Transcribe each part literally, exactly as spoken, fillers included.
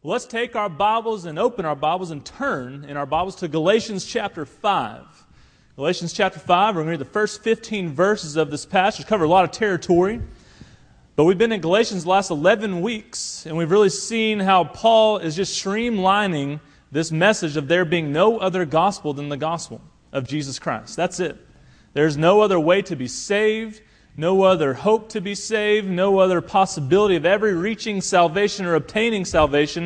Let's take our Bibles and open our Bibles and turn in our Bibles to Galatians chapter five. Galatians chapter five, we're going to read the first fifteen verses of this passage. Cover a lot of territory. But we've been in Galatians the last eleven weeks, and we've really seen how Paul is just streamlining this message of there being no other gospel than the gospel of Jesus Christ. That's it. There's no other way to be saved, no other hope to be saved, no other possibility of ever reaching salvation or obtaining salvation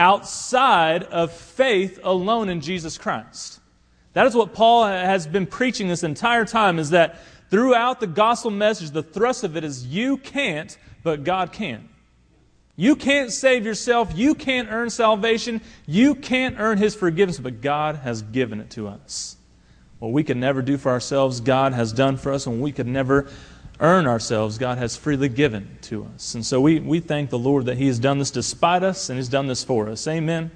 outside of faith alone in Jesus Christ. That is what Paul has been preaching this entire time, is that throughout the gospel message, the thrust of it is you can't, but God can. You can't save yourself. You can't earn salvation. You can't earn His forgiveness, but God has given it to us. What we could never do for ourselves, God has done for us, and we could never earn ourselves, God has freely given to us. And so we, we thank the Lord that He has done this despite us, and He's done this for us. Amen.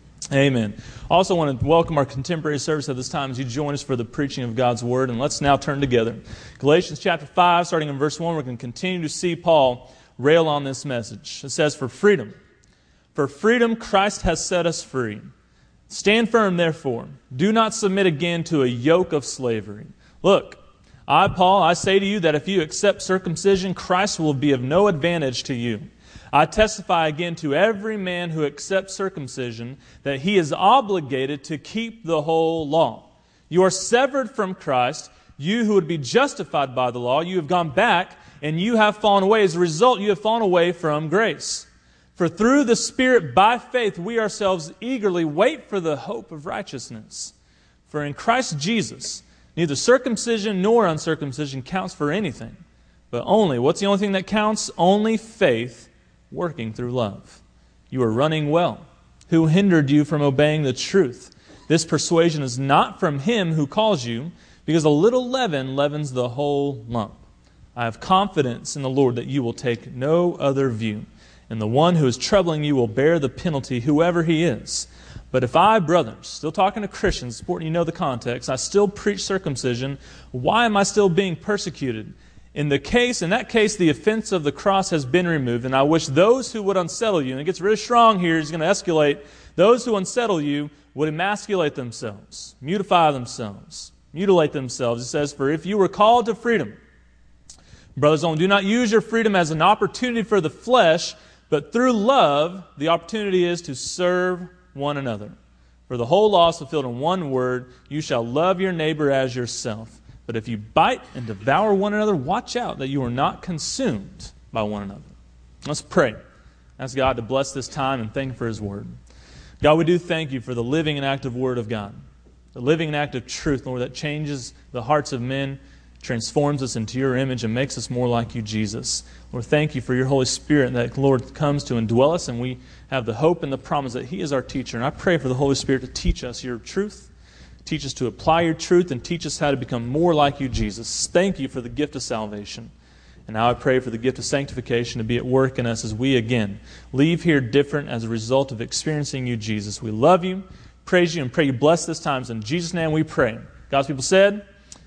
Amen. Also want to welcome our contemporary service at this time as you join us for the preaching of God's Word. And let's now turn together. Galatians chapter five, starting in verse one, we're going to continue to see Paul rail on this message. It says, For freedom, for freedom Christ has set us free. Stand firm, therefore. Do not submit again to a yoke of slavery. Look, I, Paul, I say to you that if you accept circumcision, Christ will be of no advantage to you. I testify again to every man who accepts circumcision that he is obligated to keep the whole law. You are severed from Christ, you who would be justified by the law. You have gone back and you have fallen away. As a result, you have fallen away from grace. For through the Spirit, by faith, we ourselves eagerly wait for the hope of righteousness. For in Christ Jesus, neither circumcision nor uncircumcision counts for anything, but only, what's the only thing that counts? Only faith working through love. You are running well. Who hindered you from obeying the truth? This persuasion is not from Him who calls you, because a little leaven leavens the whole lump. I have confidence in the Lord that you will take no other view, and the one who is troubling you will bear the penalty, whoever he is. But if I, brothers, still talking to Christians, important you know the context, I still preach circumcision, why am I still being persecuted? In the case, in that case, the offense of the cross has been removed, and I wish those who would unsettle you, and it gets really strong here, he's going to escalate, those who unsettle you would emasculate themselves, mutify themselves, mutilate themselves. It says, For if you were called to freedom, brothers, do not use your freedom as an opportunity for the flesh, but through love, the opportunity is to serve one another. For the whole law is fulfilled in one word, you shall love your neighbor as yourself. But if you bite and devour one another, watch out that you are not consumed by one another. Let's pray. Ask God to bless this time and thank Him for His Word. God, we do thank You for the living and active Word of God. The living and active truth, Lord, that changes the hearts of men, transforms us into Your image, and makes us more like You, Jesus. Lord, thank You for Your Holy Spirit that, Lord, comes to indwell us, and we have the hope and the promise that He is our teacher. And I pray for the Holy Spirit to teach us Your truth, teach us to apply Your truth, and teach us how to become more like You, Jesus. Thank You for the gift of salvation. And now I pray for the gift of sanctification to be at work in us as we, again, leave here different as a result of experiencing You, Jesus. We love You, praise You, and pray You bless this time. In Jesus' name we pray. God's people said,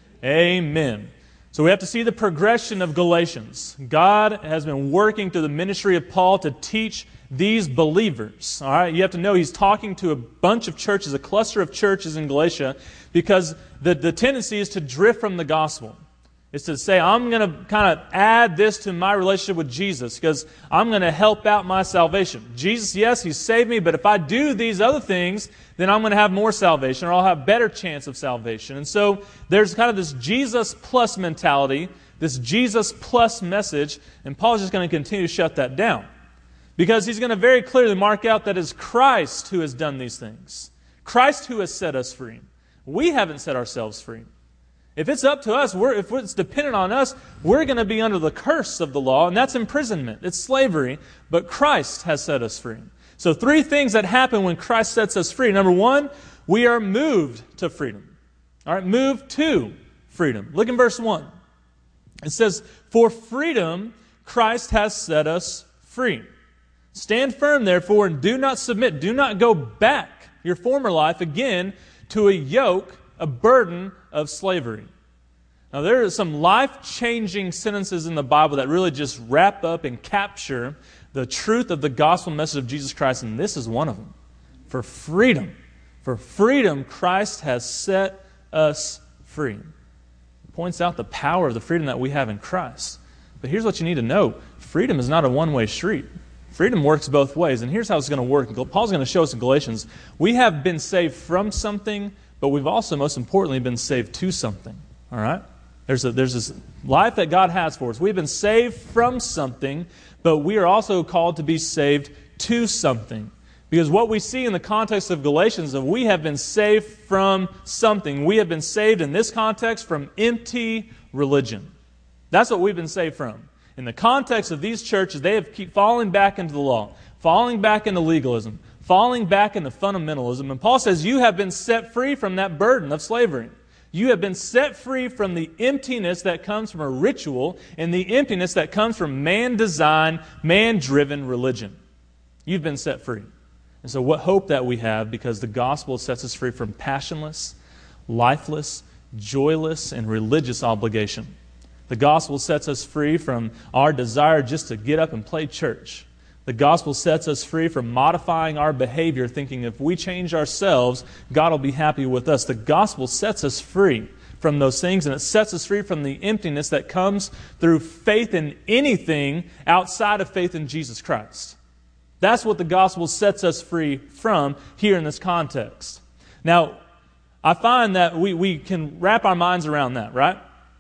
Amen. So we have to see the progression of Galatians. God has been working through the ministry of Paul to teach these believers. All right, you have to know He's talking to a bunch of churches, a cluster of churches in Galatia, because the, the tendency is to drift from the gospel. It's to say, I'm going to kind of add this to my relationship with Jesus because I'm going to help out my salvation. Jesus, yes, He saved me, but if I do these other things, then I'm going to have more salvation, or I'll have better chance of salvation. And so there's kind of this Jesus plus mentality, this Jesus plus message, and Paul's just going to continue to shut that down. Because he's going to very clearly mark out that it's Christ who has done these things. Christ who has set us free. We haven't set ourselves free. If it's up to us, we're, if it's dependent on us, we're going to be under the curse of the law, and that's imprisonment. It's slavery, but Christ has set us free. So three things that happen when Christ sets us free. Number one, we are moved to freedom. All right, moved to freedom. Look in verse one. It says, For freedom Christ has set us free. Stand firm, therefore, and do not submit. Do not go back your former life again to a yoke, a burden of slavery. Now, there are some life-changing sentences in the Bible that really just wrap up and capture the truth of the gospel message of Jesus Christ, and this is one of them. For freedom, for freedom, Christ has set us free. It points out the power of the freedom that we have in Christ. But here's what you need to know. Freedom is not a one-way street. Freedom works both ways, and here's how it's going to work. Paul's going to show us in Galatians, we have been saved from something, but we've also, most importantly, been saved to something. All right? There's, a, there's this life that God has for us. We've been saved from something, but we are also called to be saved to something. Because what we see in the context of Galatians is we have been saved from something. We have been saved in this context from empty religion. That's what we've been saved from. In the context of these churches, they have keep falling back into the law, falling back into legalism, falling back into fundamentalism. And Paul says you have been set free from that burden of slavery. You have been set free from the emptiness that comes from a ritual and the emptiness that comes from man-designed, man-driven religion. You've been set free. And so what hope that we have, because the gospel sets us free from passionless, lifeless, joyless, and religious obligation. The gospel sets us free from our desire just to get up and play church. The gospel sets us free from modifying our behavior, thinking if we change ourselves, God will be happy with us. The gospel sets us free from those things, and it sets us free from the emptiness that comes through faith in anything outside of faith in Jesus Christ. That's what the gospel sets us free from here in this context. Now, I find that we, we can wrap our minds around that, right?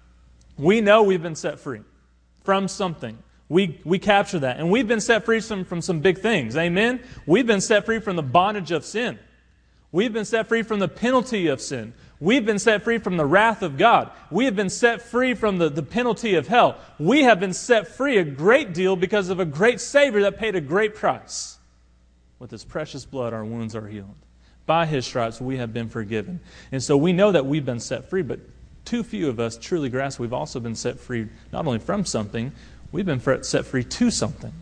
We know we've been set free from something. We, we capture that. And we've been set free from, from some big things. Amen? We've been set free from the bondage of sin. We've been set free from the penalty of sin. We've been set free from the wrath of God. We have been set free from the, the penalty of hell. We have been set free a great deal because of a great Savior that paid a great price. With His precious blood, our wounds are healed. By His stripes, we have been forgiven. And so we know that we've been set free, but too few of us truly grasp we've also been set free not only from something, we've been set free to something.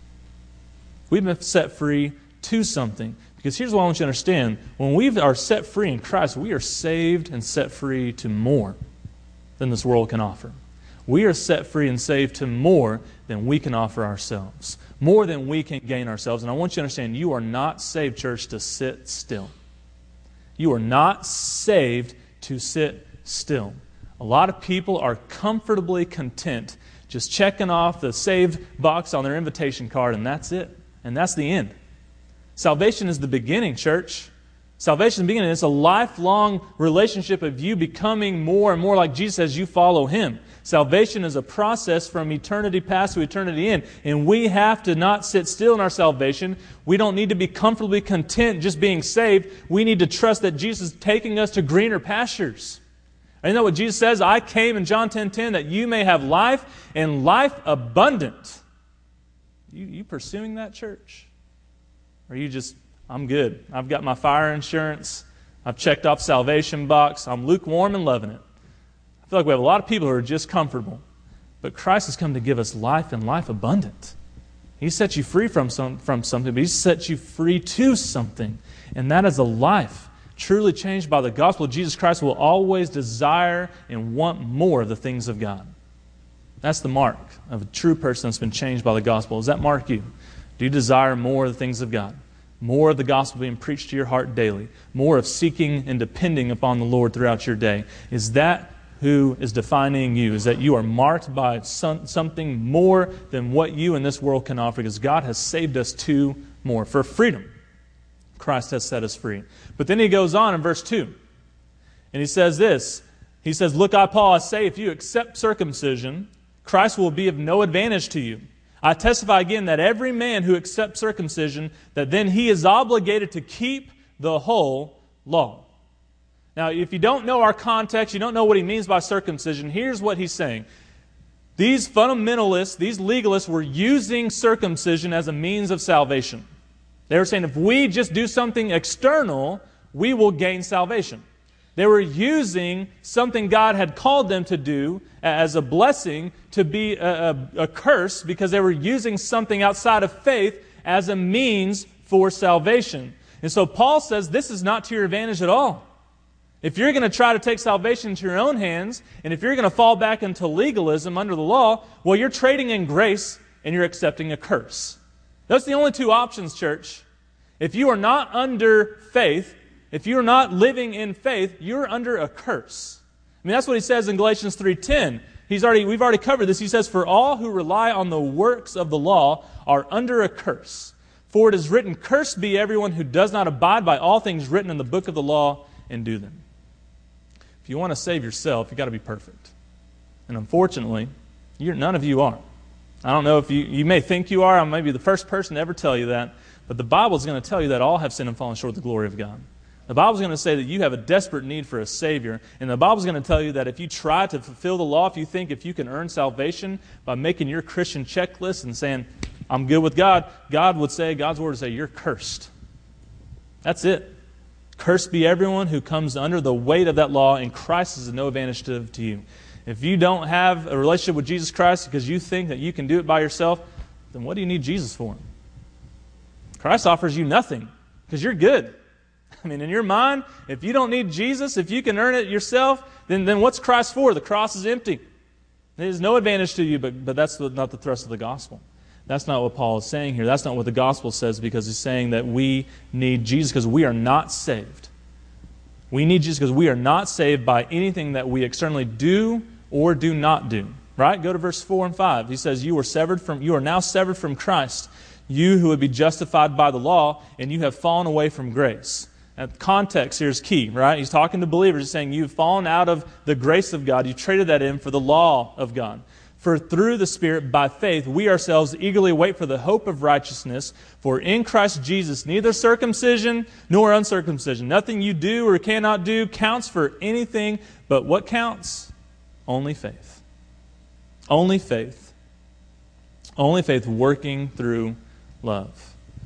We've been set free to something. Because here's what I want you to understand. When we are set free in Christ, we are saved and set free to more than this world can offer. We are set free and saved to more than we can offer ourselves. More than we can gain ourselves. And I want you to understand, you are not saved, church, to sit still. You are not saved to sit still. A lot of people are comfortably content just checking off the saved box on their invitation card, and that's it. And that's the end. Salvation is the beginning, church. Salvation is the beginning. It's a lifelong relationship of you becoming more and more like Jesus as you follow Him. Salvation is a process from eternity past to eternity in. And we have to not sit still in our salvation. We don't need to be comfortably content just being saved. We need to trust that Jesus is taking us to greener pastures. And you know what Jesus says? I came in John ten ten that you may have life and life abundant. You, you pursuing that, church? Or are you just, I'm good. I've got my fire insurance. I've checked off salvation box. I'm lukewarm and loving it. I feel like we have a lot of people who are just comfortable. But Christ has come to give us life and life abundant. He set you free from, some, from something, but He set you free to something. And that is a life truly changed by the gospel of Jesus Christ will always desire and want more of the things of God. That's the mark of a true person that's been changed by the gospel. Does that mark you? Do you desire more of the things of God? More of the gospel being preached to your heart daily? More of seeking and depending upon the Lord throughout your day? Is that who is defining you? Is that you are marked by some, something more than what you in this world can offer? Because God has saved us to more. For freedom, Christ has set us free. But then He goes on in verse two. And He says this. He says, Look, I, Paul, I say, if you accept circumcision, Christ will be of no advantage to you. I testify again that every man who accepts circumcision, that then he is obligated to keep the whole law. Now, if you don't know our context, you don't know what he means by circumcision, here's what he's saying. These fundamentalists, these legalists were using circumcision as a means of salvation. They were saying if we just do something external, we will gain salvation. They were using something God had called them to do as a blessing to be a, a, a curse because they were using something outside of faith as a means for salvation. And so Paul says this is not to your advantage at all. If you're going to try to take salvation into your own hands, and if you're going to fall back into legalism under the law, well, you're trading in grace and you're accepting a curse. Those are the only two options, church. If you are not under faith, if you're not living in faith, you're under a curse. I mean, that's what he says in Galatians three ten. He's already, we've already covered this. He says, "For all who rely on the works of the law are under a curse. For it is written, 'Cursed be everyone who does not abide by all things written in the book of the law and do them.'" If you want to save yourself, you've got to be perfect. And unfortunately, you're, none of you are. I don't know if you, you may think you are. I may be the first person to ever tell you that. But the Bible is going to tell you that all have sinned and fallen short of the glory of God. The Bible is going to say that you have a desperate need for a Savior. And the Bible is going to tell you that if you try to fulfill the law, if you think if you can earn salvation by making your Christian checklist and saying, "I'm good with God," God would say, God's Word would say, "You're cursed." That's it. Cursed be everyone who comes under the weight of that law, and Christ is of no advantage to, to you. If you don't have a relationship with Jesus Christ because you think that you can do it by yourself, then what do you need Jesus for? Christ offers you nothing because you're good. I mean, in your mind, if you don't need Jesus, if you can earn it yourself, then, then what's Christ for? The cross is empty. There's no advantage to you, but, but that's not the thrust of the gospel. That's not what Paul is saying here. That's not what the gospel says, because he's saying that we need Jesus because we are not saved. We need Jesus because we are not saved by anything that we externally do or do not do. Right? Go to verse four and five. He says, "You were severed from, you are now severed from Christ, you who would be justified by the law, and you have fallen away from grace." And context here is key, right? He's talking to believers. He's saying you've fallen out of the grace of God. You traded that in for the law of God. "For through the Spirit, by faith, we ourselves eagerly wait for the hope of righteousness. For in Christ Jesus, neither circumcision nor uncircumcision, nothing you do or cannot do counts for anything, but what counts? Only faith." Only faith. Only faith working through love.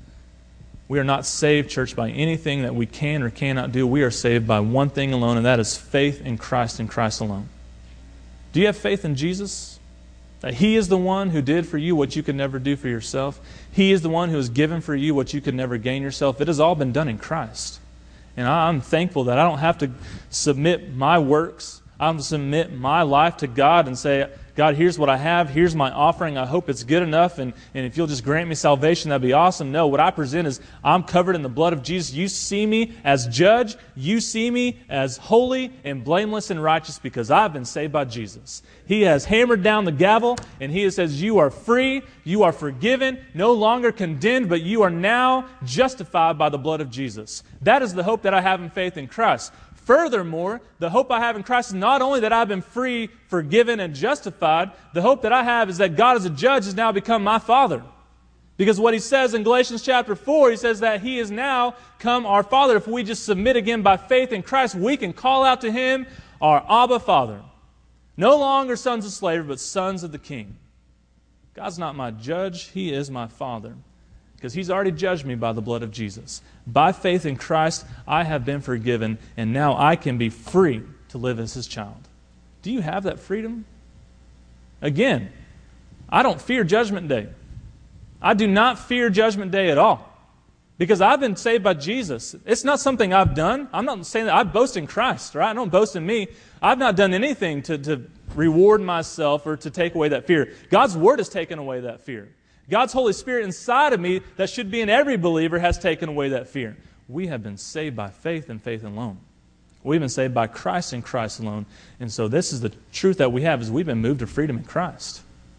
We are not saved, church, by anything that we can or cannot do. We are saved by one thing alone, and that is faith in Christ and Christ alone. Do you have faith in Jesus? That He is the one who did for you what you could never do for yourself. He is the one who has given for you what you could never gain yourself. It has all been done in Christ. And I'm thankful that I don't have to submit my works. I don't have to submit my life to God and say, "God, here's what I have. Here's my offering. I hope it's good enough. And, and if you'll just grant me salvation, that'd be awesome." No, what I present is I'm covered in the blood of Jesus. You see me as judge. You see me as holy and blameless and righteous because I've been saved by Jesus. He has hammered down the gavel and He says, "You are free. You are forgiven. No longer condemned, but you are now justified by the blood of Jesus." That is the hope that I have in faith in Christ. Furthermore, the hope I have in Christ is not only that I've been free, forgiven, and justified. The hope that I have is that God as a judge has now become my Father. Because what He says in Galatians chapter four, He says that He is now come our Father. If we just submit again by faith in Christ, we can call out to Him our Abba Father. No longer sons of slavery, but sons of the King. God's not my judge. He is my Father. Because He's already judged me by the blood of Jesus. By faith in Christ, I have been forgiven, and now I can be free to live as His child. Do you have that freedom? Again, I don't fear Judgment Day. I do not fear Judgment Day at all. Because I've been saved by Jesus. It's not something I've done. I'm not saying that I boast in Christ, right? I don't boast in me. I've not done anything to, to reward myself or to take away that fear. God's Word has taken away that fear. God's Holy Spirit inside of me that should be in every believer has taken away that fear. We have been saved by faith and faith alone. We've been saved by Christ and Christ alone. And so this is the truth that we have, is we've been moved to freedom in Christ.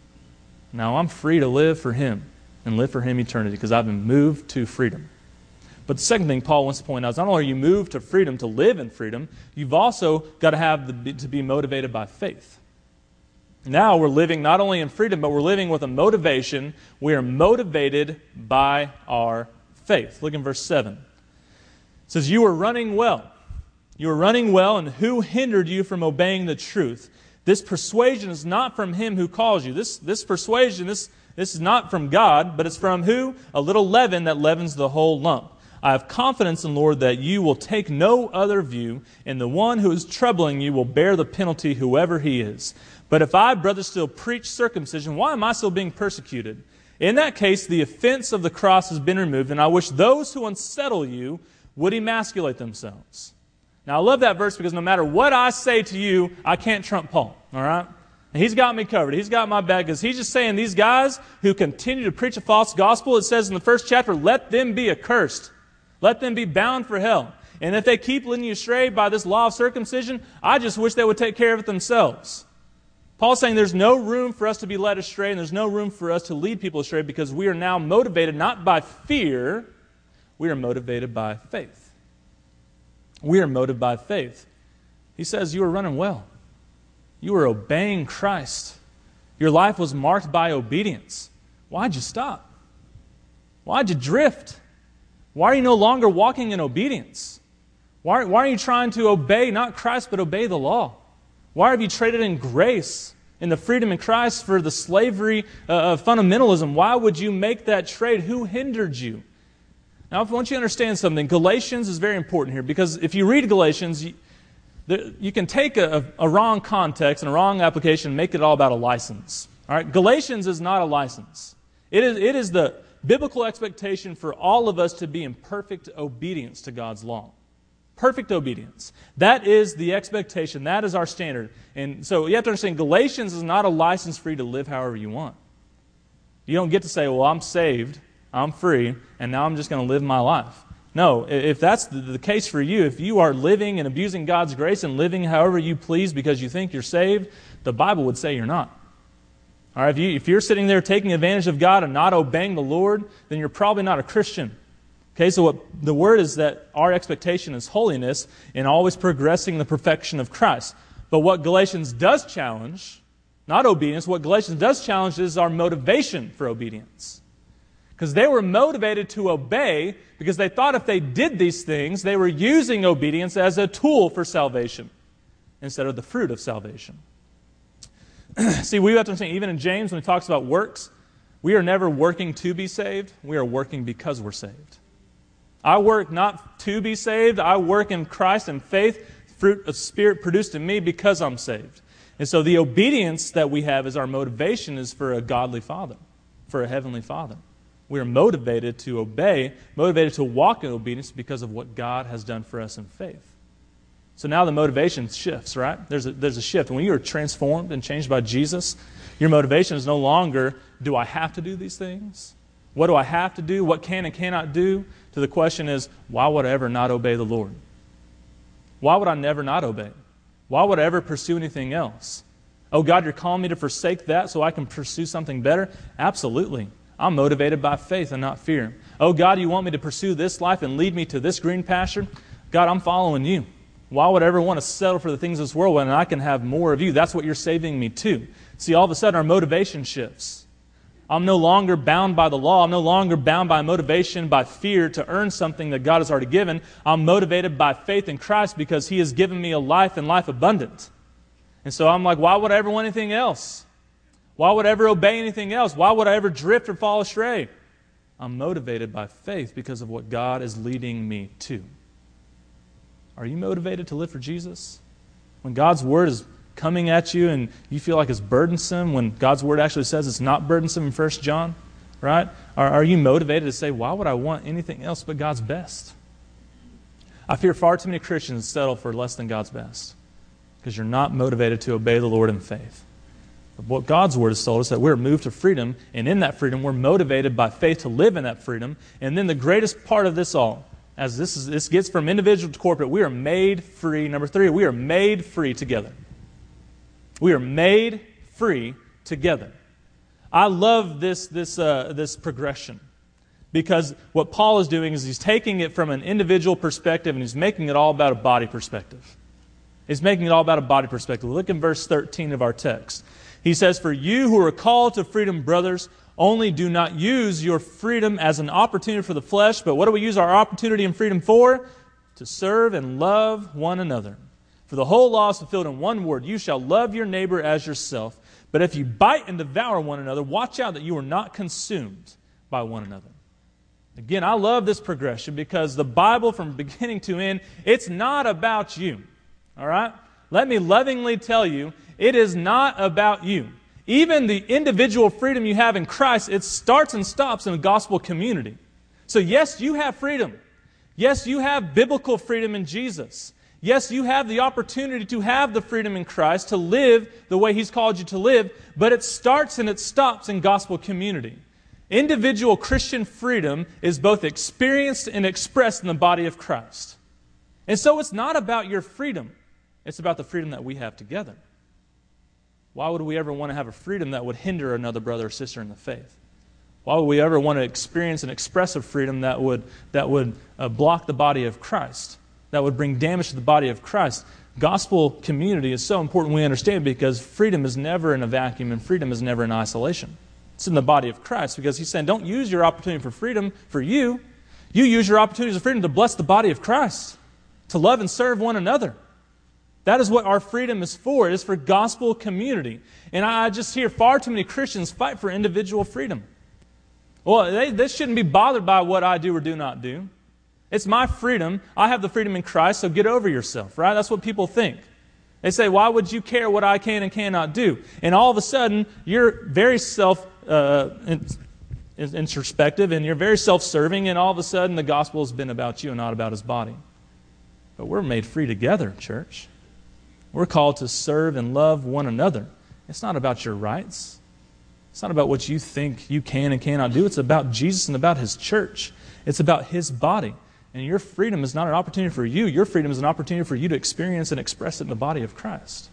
Now I'm free to live for Him and live for Him eternity because I've been moved to freedom. But the second thing Paul wants to point out is not only are you moved to freedom, to live in freedom, you've also got to have the, to be motivated by faith. Now we're living not only in freedom, but we're living with a motivation. We are motivated by our faith. Look in verse seven. It says, "You are running well. You are running well, and who hindered you from obeying the truth? This persuasion is not from Him who calls you." This, this persuasion, this, this is not from God, but it's from who? A little leaven that leavens the whole lump. "I have confidence in the Lord that you will take no other view, and the one who is troubling you will bear the penalty, whoever he is. But if I, brothers, still preach circumcision, why am I still being persecuted? In that case, the offense of the cross has been removed, and I wish those who unsettle you would emasculate themselves." Now, I love that verse because no matter what I say to you, I can't trump Paul, all right? And He's got me covered. He's got my back. Because He's just saying these guys who continue to preach a false gospel, it says in the first chapter, let them be accursed. Let them be bound for hell. And if they keep leading you astray by this law of circumcision, I just wish they would take care of it themselves. Paul's saying there's no room for us to be led astray, and there's no room for us to lead people astray, because we are now motivated not by fear, we are motivated by faith. We are motivated by faith. He says you are running well. You are obeying Christ. Your life was marked by obedience. Why'd you stop? Why'd you drift? Why are you no longer walking in obedience? Why, why are you trying to obey not Christ but obey the law? Why have you traded in grace, in the freedom in Christ, for the slavery uh, of fundamentalism? Why would you make that trade? Who hindered you? Now, I want you to understand something. Galatians is very important here, because if you read Galatians, you, the, you can take a, a wrong context and a wrong application and make it all about a license. All right? Galatians is not a license. It is, it is the biblical expectation for all of us to be in perfect obedience to God's law. Perfect obedience. That is the expectation. That is our standard. And so you have to understand, Galatians is not a license for you to live however you want. You don't get to say, well, I'm saved, I'm free, and now I'm just going to live my life. No, if that's the case for you, if you are living and abusing God's grace and living however you please because you think you're saved, the Bible would say you're not. All right, if, you, if you're sitting there taking advantage of God and not obeying the Lord, then you're probably not a Christian. Okay, so what the word is that our expectation is holiness and always progressing the perfection of Christ. But what Galatians does challenge, not obedience, what Galatians does challenge is our motivation for obedience. Because they were motivated to obey because they thought if they did these things, they were using obedience as a tool for salvation instead of the fruit of salvation. See, we have to understand, even in James, when he talks about works, we are never working to be saved. We are working because we're saved. I work not to be saved. I work in Christ and faith, fruit of Spirit produced in me because I'm saved. And so the obedience that we have as our motivation is for a godly Father, for a heavenly Father. We are motivated to obey, motivated to walk in obedience because of what God has done for us in faith. So now the motivation shifts, right? There's a, there's a shift. When you are transformed and changed by Jesus, your motivation is no longer, do I have to do these things? What do I have to do? What can and cannot do? To the question is, why would I ever not obey the Lord? Why would I never not obey? Why would I ever pursue anything else? Oh God, you're calling me to forsake that so I can pursue something better? Absolutely. I'm motivated by faith and not fear. Oh God, you want me to pursue this life and lead me to this green pasture? God, I'm following you. Why would I ever want to settle for the things of this world when I can have more of you? That's what you're saving me to. See, all of a sudden our motivation shifts. I'm no longer bound by the law. I'm no longer bound by motivation, by fear to earn something that God has already given. I'm motivated by faith in Christ because He has given me a life and life abundant. And so I'm like, why would I ever want anything else? Why would I ever obey anything else? Why would I ever drift or fall astray? I'm motivated by faith because of what God is leading me to. Are you motivated to live for Jesus? When God's Word is coming at you and you feel like it's burdensome, when God's Word actually says it's not burdensome in First John, right? Are, are you motivated to say, why would I want anything else but God's best? I fear far too many Christians settle for less than God's best because you're not motivated to obey the Lord in faith. But what God's Word has told us, that we're moved to freedom, and in that freedom we're motivated by faith to live in that freedom. And then the greatest part of this all, as this is, this gets from individual to corporate, we are made free. Number three, we are made free together. We are made free together. I love this, this, uh, this progression because what Paul is doing is he's taking it from an individual perspective and he's making it all about a body perspective. He's making it all about a body perspective. Look in verse thirteen of our text. He says, "For you who are called to freedom, brothers, only do not use your freedom as an opportunity for the flesh, but what do we use our opportunity and freedom for? To serve and love one another. For the whole law is fulfilled in one word, you shall love your neighbor as yourself. But if you bite and devour one another, watch out that you are not consumed by one another." Again, I love this progression because the Bible from beginning to end, it's not about you. All right? Let me lovingly tell you, it is not about you. Even the individual freedom you have in Christ, it starts and stops in a gospel community. So yes, you have freedom. Yes, you have biblical freedom in Jesus. Yes, you have the opportunity to have the freedom in Christ, to live the way He's called you to live, but it starts and it stops in gospel community. Individual Christian freedom is both experienced and expressed in the body of Christ. And so it's not about your freedom. It's about the freedom that we have together. Why would we ever want to have a freedom that would hinder another brother or sister in the faith? Why would we ever want to experience and express a freedom that would, that would uh, block the body of Christ, that would bring damage to the body of Christ? Gospel community is so important we understand because freedom is never in a vacuum and freedom is never in isolation. It's in the body of Christ because He's saying don't use your opportunity for freedom for you. You use your opportunities of freedom to bless the body of Christ, to love and serve one another. That is what our freedom is for. It is for gospel community. And I just hear far too many Christians fight for individual freedom. Well, they, they shouldn't be bothered by what I do or do not do. It's my freedom. I have the freedom in Christ, so get over yourself, right? That's what people think. They say, why would you care what I can and cannot do? And all of a sudden, you're very self uh, introspective and you're very self-serving, and all of a sudden the gospel has been about you and not about His body. But we're made free together, church. We're called to serve and love one another. It's not about your rights. It's not about what you think you can and cannot do. It's about Jesus and about His church. It's about His body. And your freedom is not an opportunity for you. Your freedom is an opportunity for you to experience and express it in the body of Christ.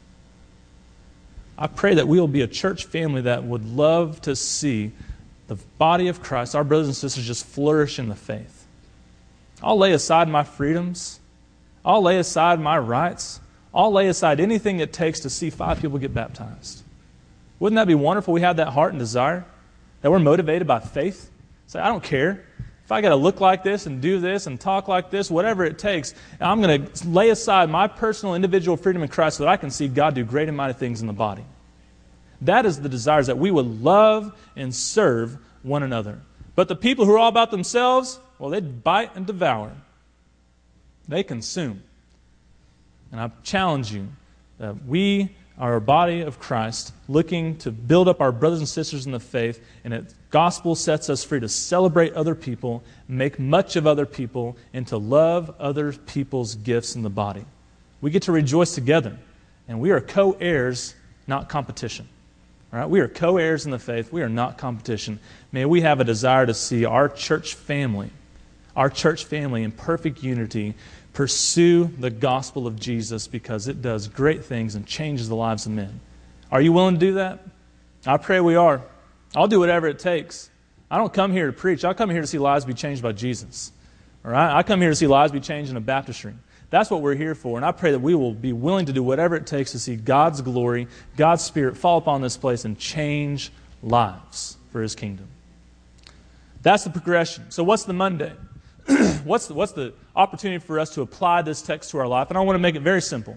I pray that we will be a church family that would love to see the body of Christ, our brothers and sisters, just flourish in the faith. I'll lay aside my freedoms. I'll lay aside my rights. I'll lay aside anything it takes to see five people get baptized. Wouldn't that be wonderful? We have that heart and desire, that we're motivated by faith. Say, I don't care. If I got to look like this and do this and talk like this, whatever it takes, I'm going to lay aside my personal individual freedom in Christ so that I can see God do great and mighty things in the body. That is the desire, is that we would love and serve one another. But the people who are all about themselves, well, they bite and devour. They consume. And I challenge you that we are a body of Christ looking to build up our brothers and sisters in the faith, and the gospel sets us free to celebrate other people, make much of other people, and to love other people's gifts in the body. We get to rejoice together, and we are co-heirs, not competition. All right? We are co-heirs in the faith. We are not competition. May we have a desire to see our church family, our church family in perfect unity, pursue the gospel of Jesus because it does great things and changes the lives of men. Are you willing to do that? I pray we are. I'll do whatever it takes. I don't come here to preach. I come here to see lives be changed by Jesus. All right? I come here to see lives be changed in a baptistry. That's what we're here for. And I pray that we will be willing to do whatever it takes to see God's glory, God's Spirit fall upon this place and change lives for His kingdom. That's the progression. So what's the Monday? what's, the, what's the opportunity for us to apply this text to our life? And I want to make it very simple.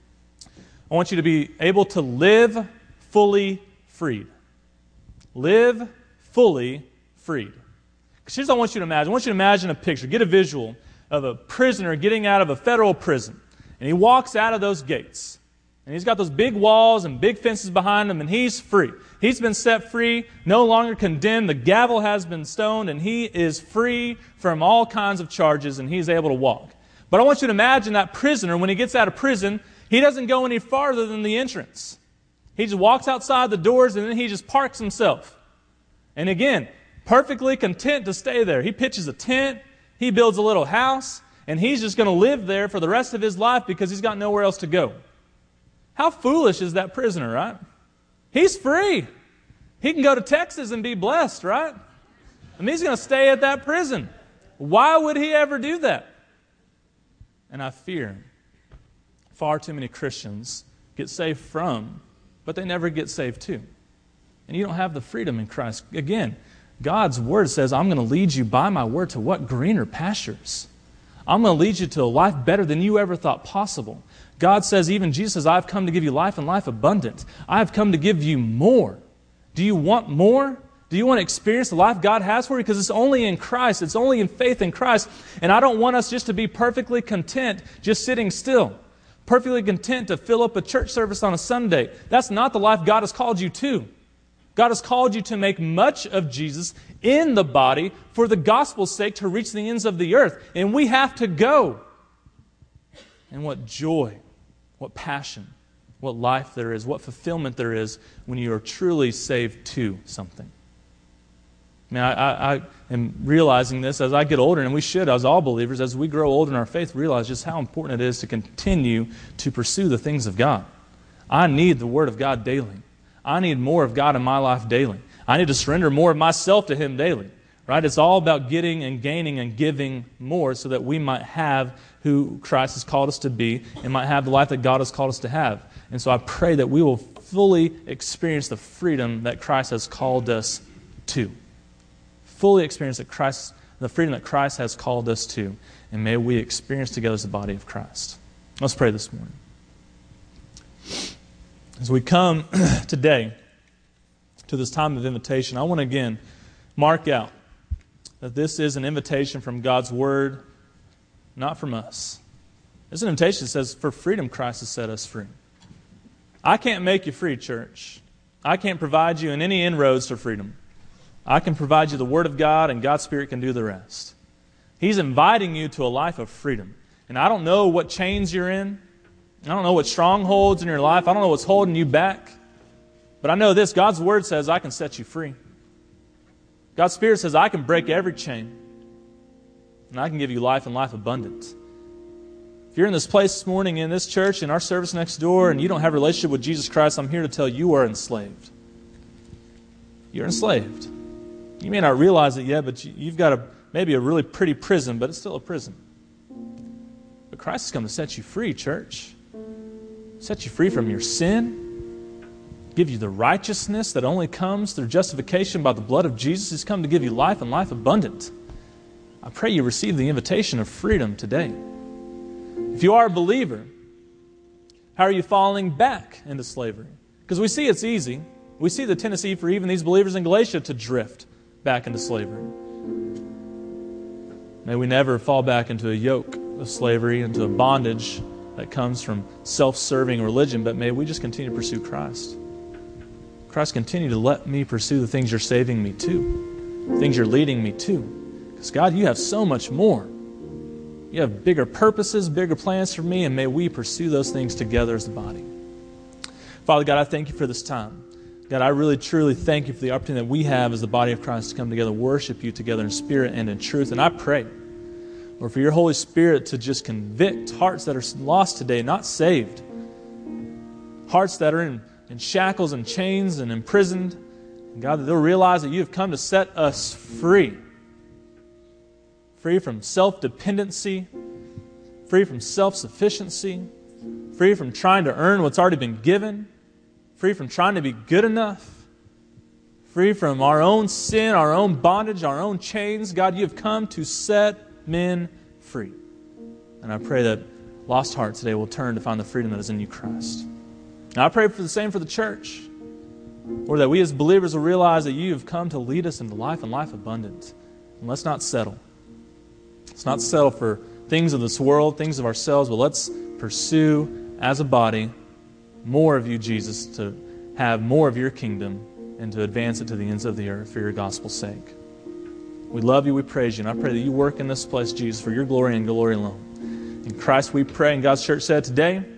I want you to be able to live fully freed. Live fully freed. Because here's what I want you to imagine. I want you to imagine a picture. Get a visual of a prisoner getting out of a federal prison. And he walks out of those gates. And he's got those big walls and big fences behind him, and he's free. He's been set free, no longer condemned. The gavel has been stoned, and he is free from all kinds of charges, and he's able to walk. But I want you to imagine that prisoner, when he gets out of prison, he doesn't go any farther than the entrance. He just walks outside the doors, and then he just parks himself. And again, perfectly content to stay there. He pitches a tent, he builds a little house, and he's just going to live there for the rest of his life because he's got nowhere else to go. How foolish is that prisoner, right? He's free. He can go to Texas and be blessed, right? I mean, he's going to stay at that prison. Why would he ever do that? And I fear far too many Christians get saved from, but they never get saved to. And you don't have the freedom in Christ. Again, God's Word says, I'm going to lead you by my Word to what? Greener pastures. I'm going to lead you to a life better than you ever thought possible. God says, even Jesus says, I've come to give you life and life abundant. I've come to give you more. Do you want more? Do you want to experience the life God has for you? Because it's only in Christ. It's only in faith in Christ. And I don't want us just to be perfectly content just sitting still. Perfectly content to fill up a church service on a Sunday. That's not the life God has called you to. God has called you to make much of Jesus in the body for the gospel's sake to reach the ends of the earth. And we have to go. and what joy, what passion, what life there is, what fulfillment there is when you are truly saved to something. I mean, I, I, I am realizing this as I get older, and we should, as all believers, as we grow older in our faith, realize just how important it is to continue to pursue the things of God. I need the Word of God daily. I need more of God in my life daily. I need to surrender more of myself to Him daily. Right? It's all about getting and gaining and giving more so that we might have who Christ has called us to be and might have the life that God has called us to have. And so I pray that we will fully experience the freedom that Christ has called us to. Fully experience that Christ, the freedom that Christ has called us to. And may we experience together as the body of Christ. Let's pray this morning. As we come today to this time of invitation, I want to again mark out that this is an invitation from God's Word, not from us. It's an invitation that says, for freedom, Christ has set us free. I can't make you free, church. I can't provide you in any inroads to freedom. I can provide you the Word of God, and God's Spirit can do the rest. He's inviting you to a life of freedom. And I don't know what chains you're in. I don't know what strongholds in your life. I don't know what's holding you back. But I know this, God's Word says I can set you free. God's Spirit says, I can break every chain, and I can give you life and life abundant. If you're in this place this morning, in this church, in our service next door, and you don't have a relationship with Jesus Christ, I'm here to tell you you are enslaved. You're enslaved. You may not realize it yet, but you've got a, maybe a really pretty prison, but it's still a prison. But Christ has come to set you free, church. Set you free from your sin. Give you the righteousness that only comes through justification by the blood of Jesus. He's come to give you life and life abundant. I pray you receive the invitation of freedom today. If you are a believer, how are you falling back into slavery? Because we see it's easy. We see the tendency for even these believers in Galatia to drift back into slavery. May we never fall back into a yoke of slavery, into a bondage that comes from self-serving religion, but may we just continue to pursue Christ. Christ, continue to let me pursue the things you're saving me to, things you're leading me to. Because God, you have so much more. You have bigger purposes, bigger plans for me, and may we pursue those things together as a body. Father God, I thank you for this time. God, I really, truly thank you for the opportunity that we have as the body of Christ to come together, worship you together in spirit and in truth. And I pray, Lord, for your Holy Spirit to just convict hearts that are lost today, not saved. Hearts that are in in shackles and chains and imprisoned. And God, that they'll realize that you have come to set us free. Free from self-dependency, free from self-sufficiency, free from trying to earn what's already been given, free from trying to be good enough, free from our own sin, our own bondage, our own chains. God, you have come to set men free. And I pray that lost hearts today will turn to find the freedom that is in you, Christ. Now I pray for the same for the church, or that we as believers will realize that you have come to lead us into life and life abundant. And let's not settle. Let's not settle for things of this world, things of ourselves, but let's pursue as a body more of you, Jesus, to have more of your kingdom and to advance it to the ends of the earth for your gospel's sake. We love you, we praise you, and I pray that you work in this place, Jesus, for your glory and glory alone. In Christ we pray, and God's church said today,